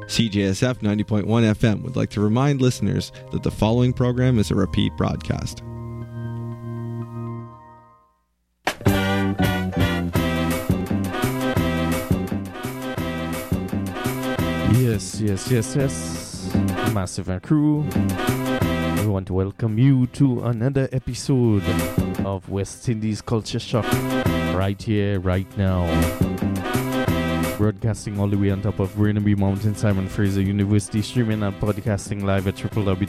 CJSF 90.1 FM would like to remind listeners that the following program is a repeat broadcast. Yes. Massive and crew. We want to welcome you to another episode of West Indies Culture Shock right here, right now. Broadcasting all the way on top of Burnaby Mountain, Simon Fraser University, streaming and podcasting live at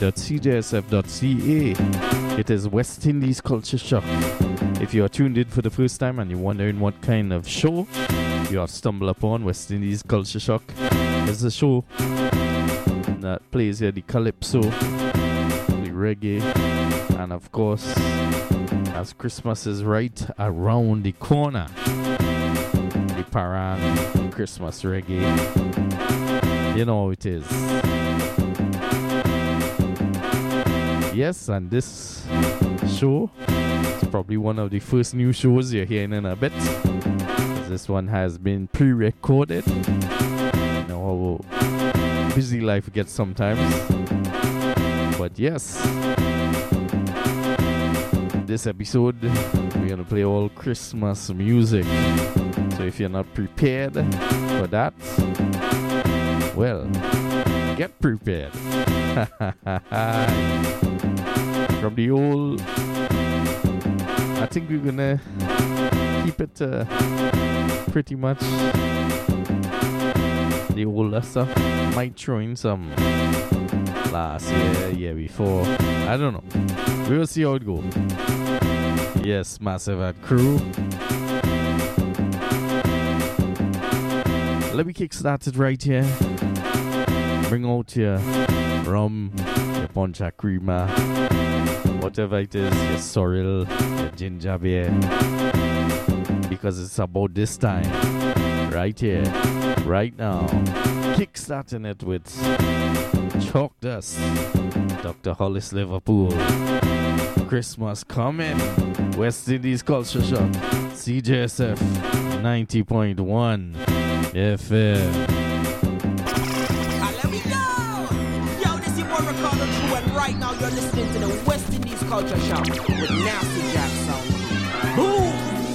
www.cjsf.ca. It is West Indies Culture Shock. If you are tuned in for the first time and you're wondering what kind of show you have stumbled upon, West Indies Culture Shock is a show that plays here the calypso, the reggae, and of course, as Christmas is right around the corner, the Paran Christmas reggae. You know how it is. Yes, and this show is probably one of the first new shows you're hearing in a bit. This one has been pre-recorded. You know how busy life gets sometimes. But yes, this episode we're gonna play all Christmas music. So if you're not prepared for that, well, get prepared. From the old, I think we're gonna keep it pretty much the older stuff. Might throw in some last year before. I don't know. We'll see how it goes. Yes, Massive and crew. Let me kickstart it right here. Bring out your rum, your poncha crema, whatever it is, your sorrel, your ginger beer. Because it's about this time, right here, right now. Kickstarting it with Chalk Dust, Dr. Hollis Liverpool. Christmas coming. West Indies Culture Shock. CJSF 90.1 FM. Let me go! Yo, this is your Ricardo True, and right now you're listening to the West Indies Culture Shock with Nasty Jack Sound. Boom!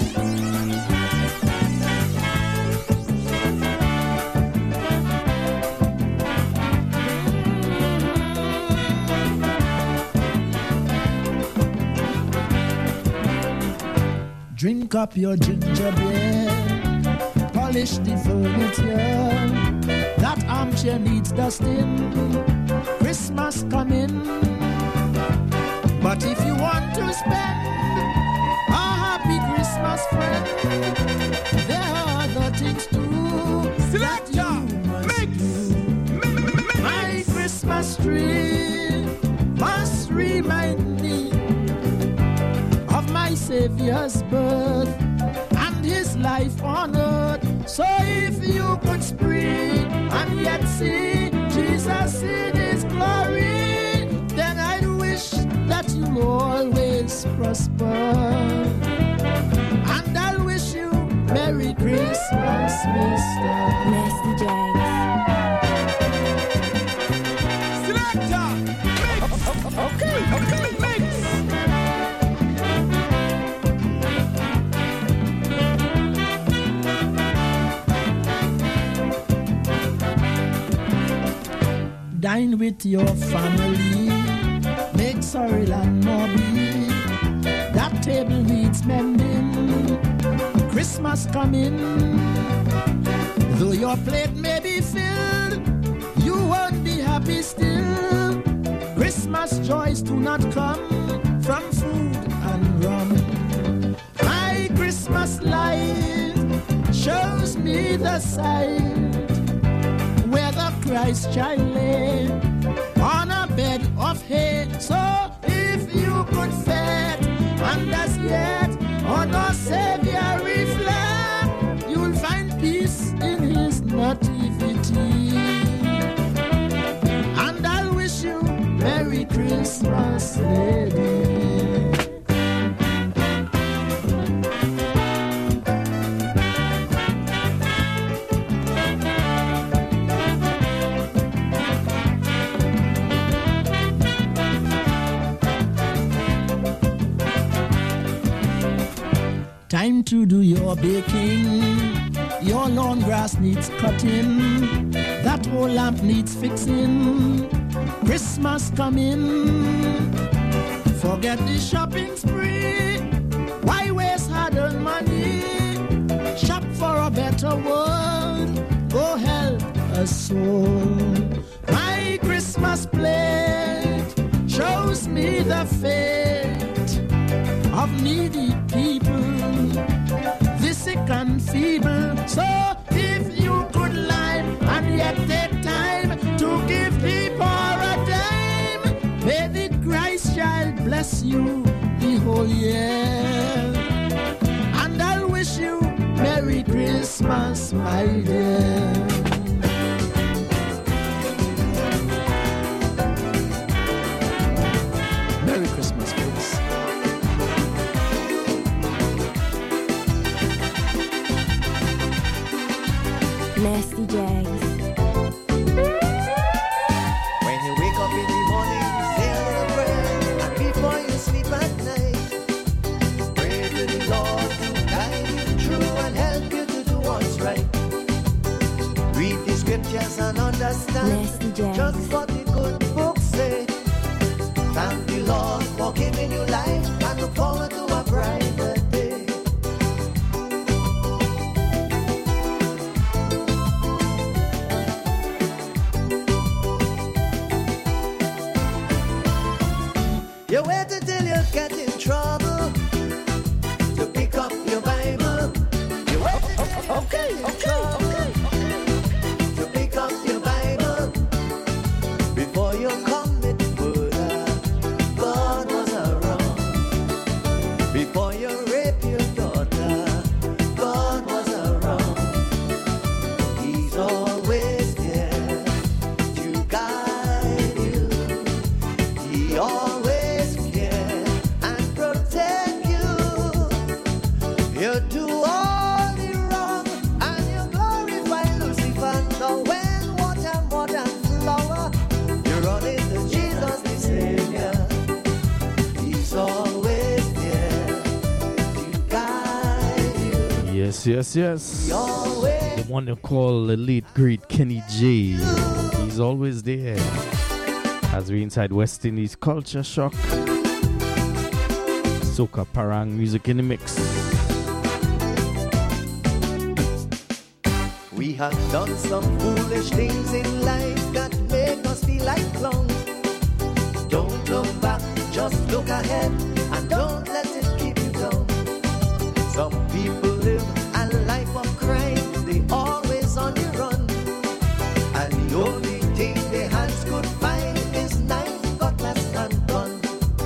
Drink up your ginger beer, polish the furniture. That armchair needs dusting, Christmas coming. But if you want to spend a happy Christmas, friend, there are other things to do. Selector, mix. My Christmas tree must remind me of my Savior's birth and his life on earth. So if you could spring and yet see Jesus in his glory, then I'd wish that you always prosper. And I'll wish you Merry Christmas, Mr. Nasty Jags. Selector! Okay, mix! Dine with your family, make sorrel and mobby. That table needs mending, Christmas coming. Though your plate may be filled, you won't be happy still. Christmas joys do not come from food and rum. My Christmas light shows me the side where the Christ child lay on a bed of hay. So if you could fed and as yet on our Savior reflect, you'll find peace in his nativity. And I'll wish you Merry Christmas, lady. to do your baking. Your lawn grass needs cutting. That whole lamp needs fixing. Christmas coming. Forget the shopping spree. Why waste hard-earned money? Shop for a better world. Go help a soul. My Christmas plate shows me the fate of needy people, the sick and feeble. So if you could lime and yet take time to give the poor a dime, may the Christ child bless you the whole year. And I'll wish you Merry Christmas, my dear. Merry Christmas, folks. Nasty Jags. When you wake up in the morning, say a little prayer, and before you sleep at night, pray to the Lord to guide you through and help you to do what's right. Read the scriptures and understand just what the good books say. Thank the Lord for giving you life and look forward to a brighter day. You waited till you get in trouble to pick up your Bible. You waited till you get in trouble to pick up your Bible. Before you commit murder, God was around. Before you rape your daughter, God was around. He's always there to guide you. He always care and protect you. You do all the wrong and you glorify Lucifer. Now when water more than flour, you run into Jesus the Savior. He's always there to guide you. Yes. He always The one they call the late great Kenny J. He's always there. As we inside West Indies Culture Shock. Soca Parang music in the mix. We have done some foolish things in life that make us feel like clowns. Don't look back, just look ahead, and don't let it keep you down. Some people live a life of crime, they always on the run. And the only thing their hands could find is knife, cutlass, and gun.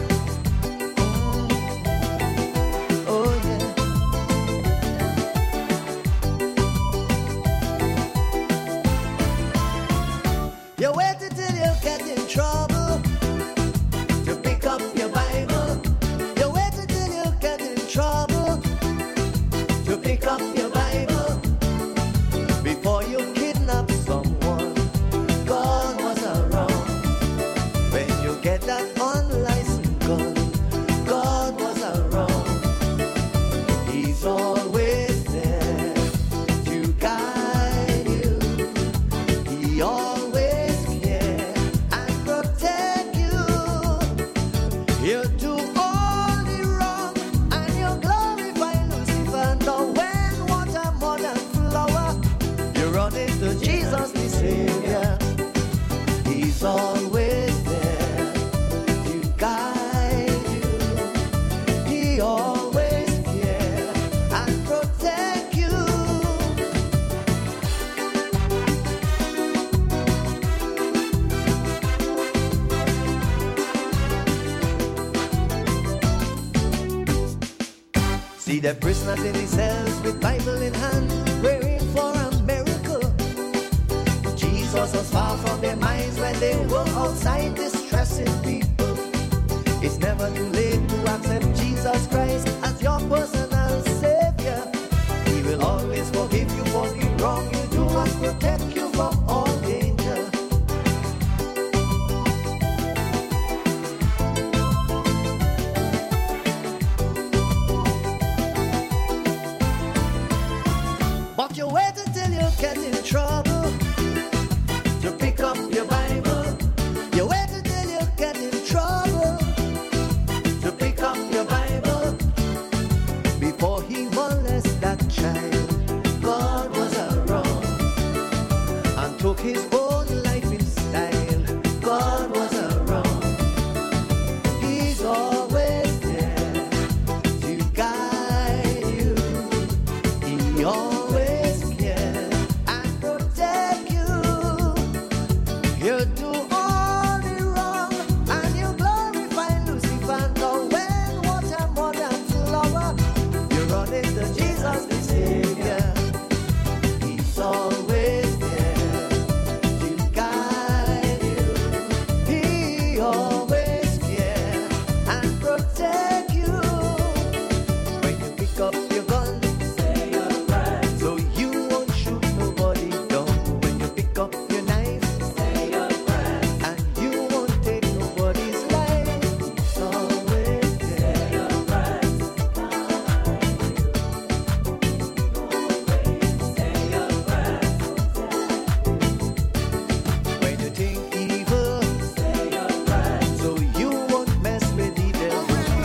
Oh yeah. You waited till you get in trouble to pick up your Bible. You waited till you get in trouble to pick up your Bible. Before you kidnap someone, God was around. When you get that unlicensed gun, God was around. He's always there to guide you. He always care and protect you. You do all the wrong and you glorify Lucifer. Now when water more than flour, you run into Jesus the Savior. He's always there to guide you. He always care and protect you. See the prisoners in the cells with Bible in hand, praying for a miracle. Jesus was far from their minds when they were outside distressing people. It's never too late to accept Jesus Christ as your personal Savior. He will always forgive you for the wrong you do and protect you from all danger. You do all the wrong and you glorify Lucifer. Now when water more than flower, you run into Jesus the Savior. He's always there to guide you. He always care and protect you. When you pick up your gun, say your prayers, so you won't shoot nobody down. When you pick up your knife, say your prayers, and you won't take nobody's life. He's always there. Say your prayers. When you think evil, say your prayers, so you won't mess with the devil.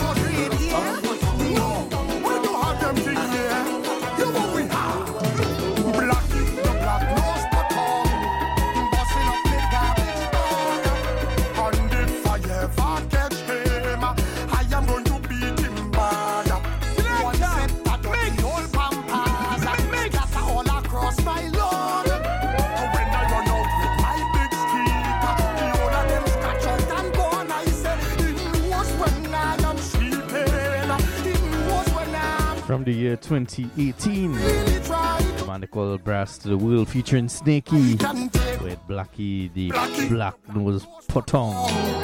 From the year 2018, the man called Brass to the World featuring Snakey with Blackie the Black Nose Potong.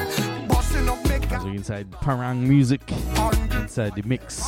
As we inside Parang Music, inside the mix.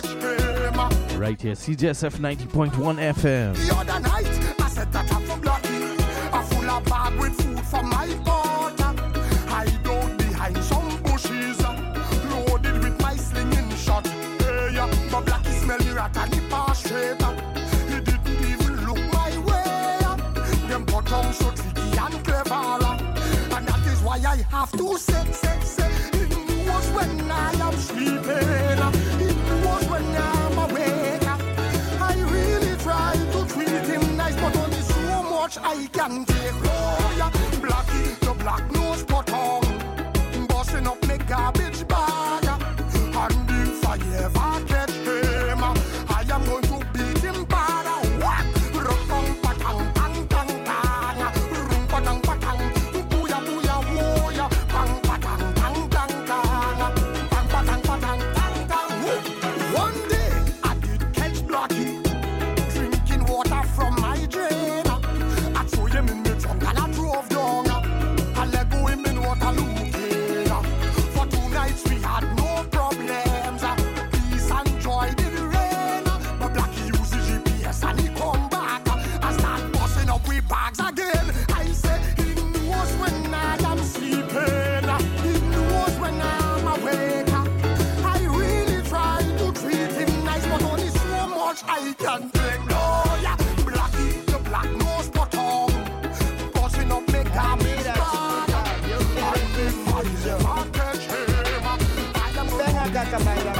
Right here, CJSF 90.1 FM. The other night, I said that I'm from Blackie. A full of bag with food for my daughter. Hide out behind some bushes, loaded with my slinging shot. Hey, but Blackie smell the rat and he pass straight up. He didn't even look my way. Them bottom so tricky and clever, and that is why I have to say. It was when I am sleeping. It was when I'm awake. I really try to treat him nice, but only so much I can take. Oh yeah, Blackie, the black nose potong, busting up my garbage bag. And if I ever catch him, I am going to beat him bad. Whack! Rum patang tang tang tang, rum patang patang, booya booya woya, pang patang tang tang tang, pang patang patang tang tang. One day I did catch Blackie drinking water from my drain. I threw him in the trunk and I drove down. I let go him in Waterloo. For 2 nights we had no problems. Peace and joy did reign. But Blackie uses GPS and he come back. I start busting up with bags again. I say he knows when I am sleeping. He knows when I'm awake. I really try to treat him nice, but only so much I can take. Oh yeah, Blackie, the black nose potong, busting up my garbage bag. And if I ever catch him, I am going to beat him bad.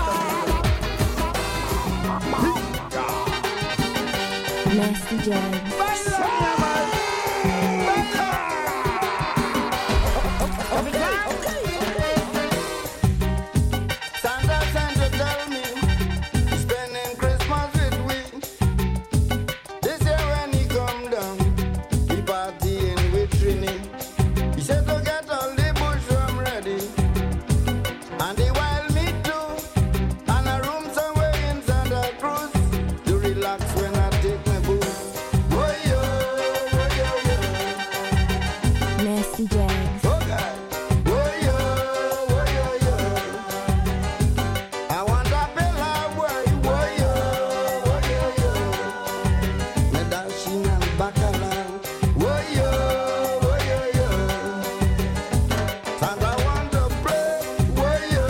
Nasty Jags. Santa tell me, spending Christmas with we. This year when he come down, he partying with Trini. He said to get all the bush rum ready, and the wild meat too, and a room somewhere in Santa Cruz to relax when I take my booze. Oh yo, Nasty Jags. oh God. Oh yo, I want a pillar boy. Oh yo, me dashing and bacalao. Oh yo, and I want to pray. Oh yo,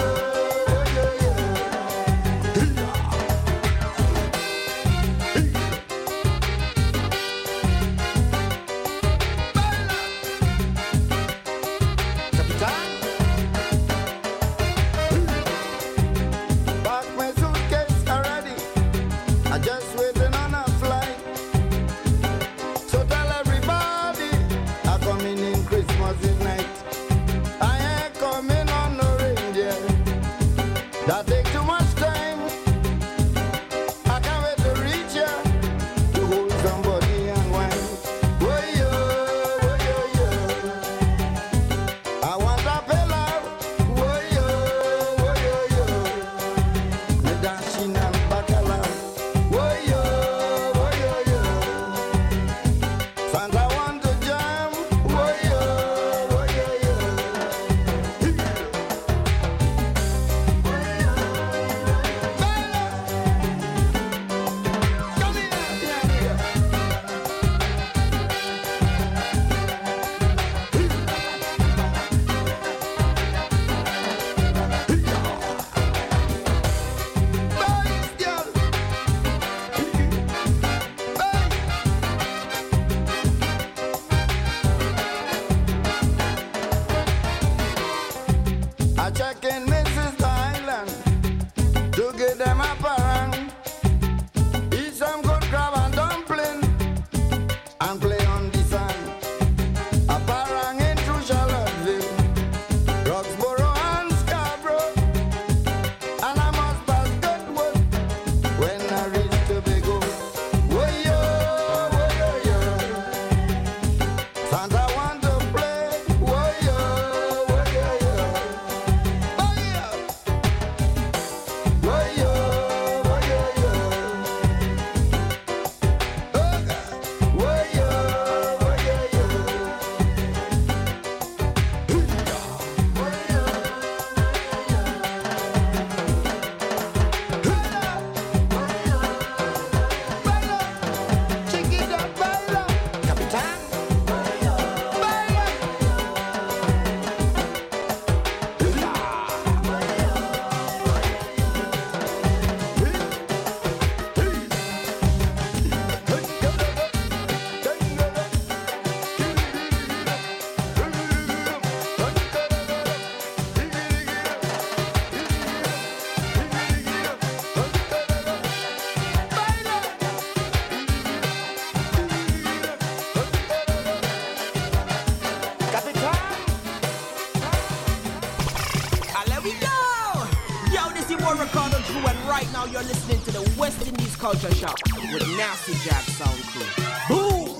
now you're listening to the West Indies Culture Shock with Nasty Jack Sound Crew. Boom!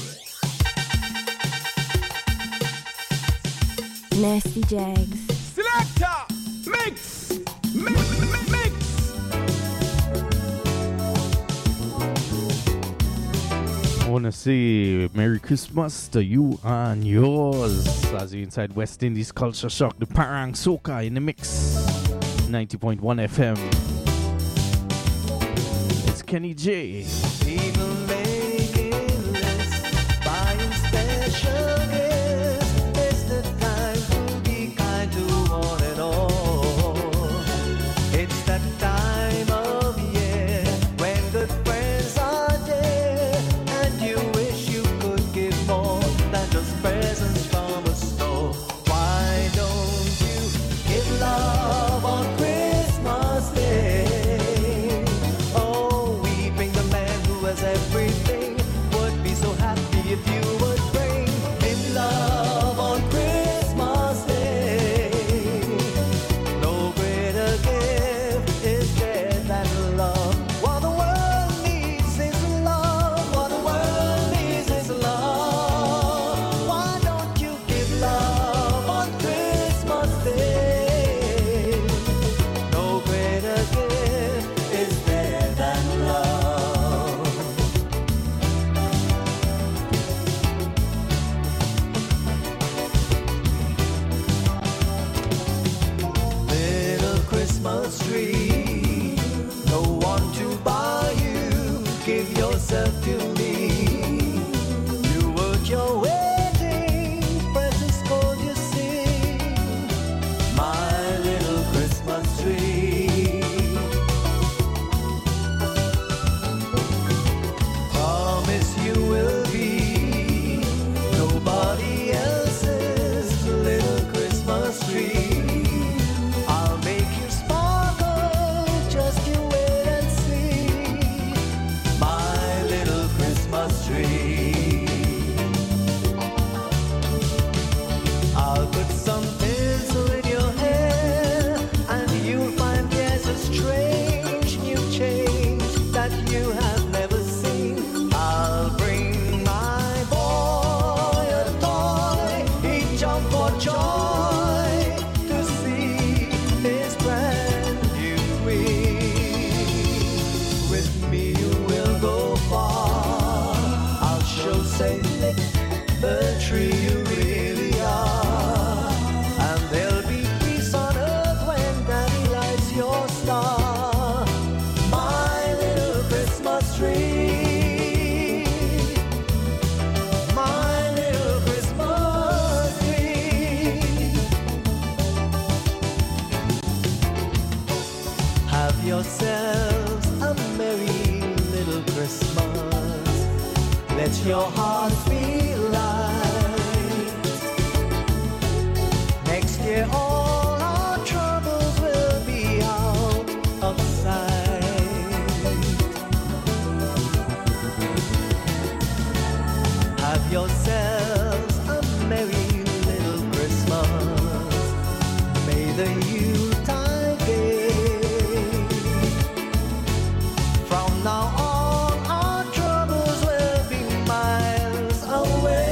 Nasty Jags. Selector! Mix! Mix! I want to say Merry Christmas to you and yours as you inside West Indies Culture Shock, the Parang Soca in the mix. 90.1 FM. It's Kenny J. People making lists, buying special gifts. It's the time to be kind to one and all. It's that time of year when good friends are there, and you wish you could give more than just presents from a store. Why don't you give love on Christmas Day? Oh, we bring the man who has everything. Would be so happy if you would bring him love on Christmas Day. No greater gift is there than love. What the world needs is love. What the world needs is love. Why don't you give love on Christmas Day? No greater gift is there than love. Little Christmas tree, no one to buy you. Give yourself to me. You work your wedding, presents gold you sing. My little Christmas tree. Promise you will be nobody else's little Christmas tree. I'll make you sparkle, just you wait and see. My little Christmas tree. I'll put some tinsel in your hair, and you'll find there's a strange new change that you have never seen. I'll bring my boy a toy, he'd jump for joy to see his brand new wing. With me you will go far. I'll show Saint Nick the tree you really are, and there'll be peace on earth when Daddy lights your star. My little Christmas tree. My little Christmas tree. Have yourselves a merry little Christmas. Let your hearts be light. Next year all our troubles will be out of sight. Have yourselves a merry little Christmas. May the Yuletide gay. From now on our troubles will be miles away.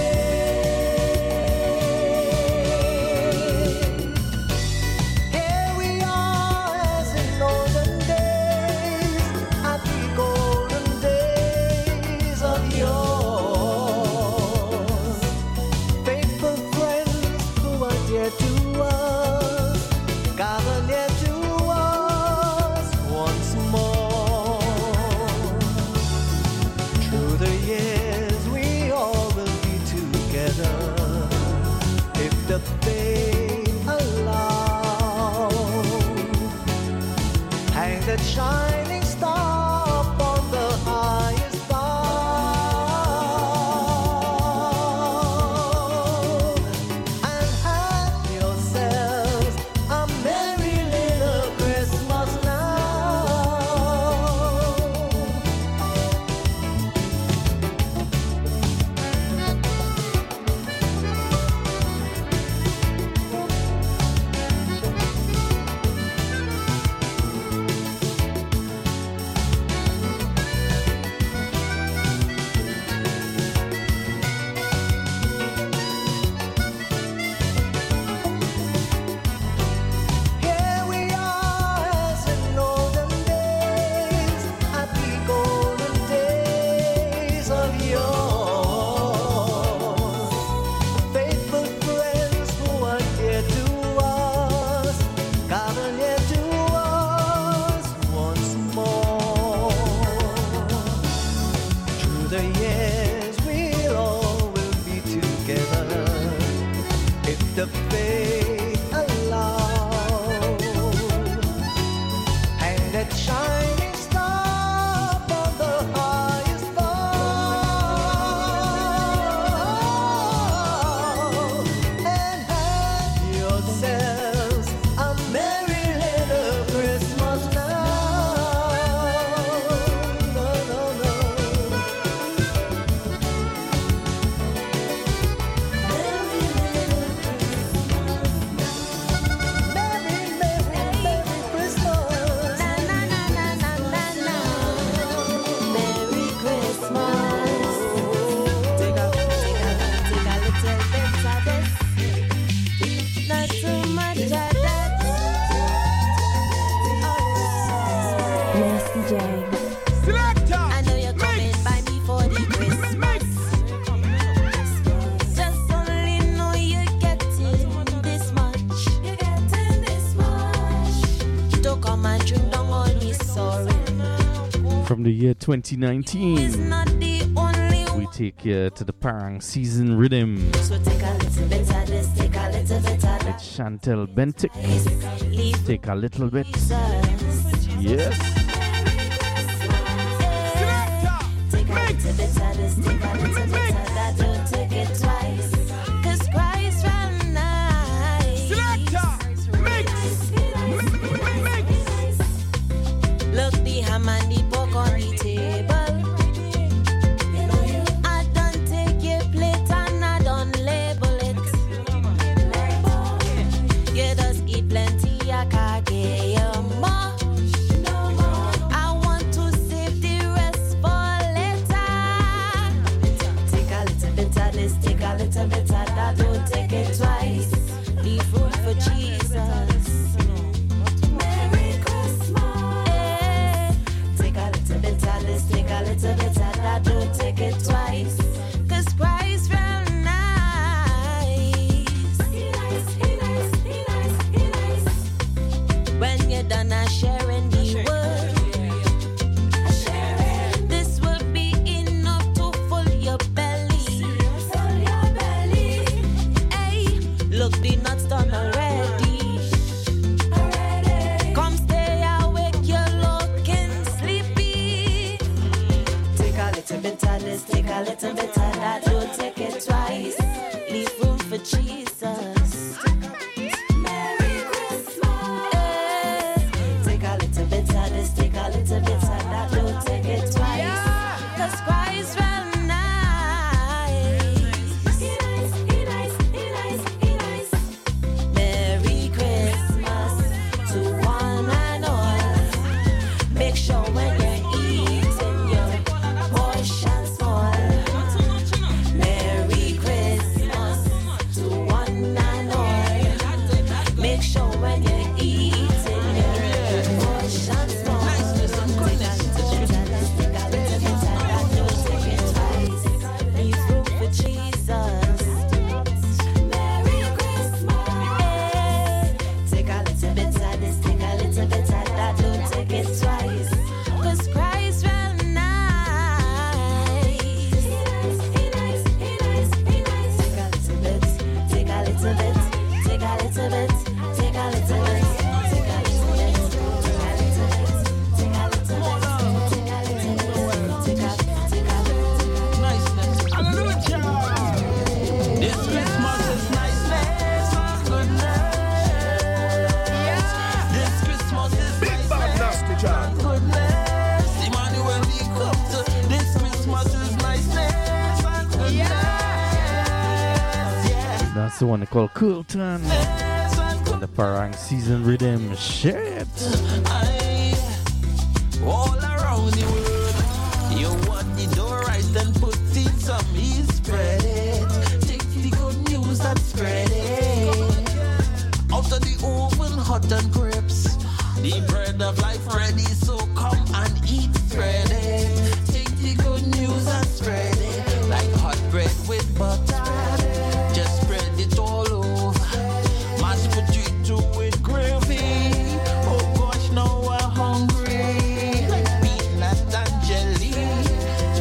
Here we are as in olden days, happy golden days of yours. Faithful friends who are dear to us, the faith alone, and that shining star from the highest fall, and have yourselves a merry little Christmas now. No, no, no. Nasty Jags. Selector. I know you're coming by me for the Christmas. Just only know you're getting this much. You're getting this much. Don't come and drink down all this sorry. From the year 2019, It's not the only we take you to the Parang season rhythm. So take a little bit of this, take a little bit of that. It's Chantel Bentic. Leave Take a little bit. Jesus. Yes. Take a little bit of this, take a little bit of that. Don't take it twice. 'Cause Christ ran nice. Look the ham and the pork on the table. I don't take your plate and I don't label it. You just eat plenty, I can't get you more. I want to save the rest for later. Take a little bit of this, take a little bit of that. Don't take it twice. Leave room for Jesus. Merry Christmas. Take a little bit of this, take a little bit of that. Don't take it twice. 'Cause Christ ran nice. He nice, he nice, he nice, he nice. When you're done sharing the word, this will be enough to fill your belly. Hey, look, the nuts done already. Come stay awake, you're looking sleepy. Take a little bit of this, take a little bit of that. Don't take it twice. Leave room for Jesus. Merry Christmas. Take a little bit of this, take a little bit of that. Don't take it twice. 'Cause Christ ran nice. He nice, he nice, he nice, he nice. Merry Christmas to one and all. Make sure when you're eating your portion small. Merry Christmas to one and all. Make sure when you're eating your portion small. Take a little bit of this, take a little bit of that. Don't take it twice. Leave room for Jesus. Merry Christmas. Take a little bit of this, take a little bit of that. Don't take it twice. 'Cause Christ ran nice. He nice, he nice, he nice, he nice. Take a little bit, take a little bit, take a little bit, take a little bit, take a little bit, take a little bit, take a little bit, take a little bit, take a Hallelujah. This Christmas is niceness and goodness. This Christmas is niceness and goodness. Emmanuel, we come to this Christmas is niceness and goodness. Yeah. That's the one they call Coolton. And the Parang season rhythm. Shit. All around the world, you want the door right and put in some ease, spread it. Take the good news and spread it. Out of the oven, hot and crepes. The bread of life ready, so come and eat, spread it. Take the good news and spread it. Like hot bread with butter. Just spread it all over. Mashed potato with gravy. Oh gosh, now we're hungry. Peanut and jelly.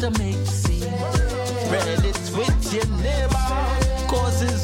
to make scene. Spread it with your neighbor, cause it's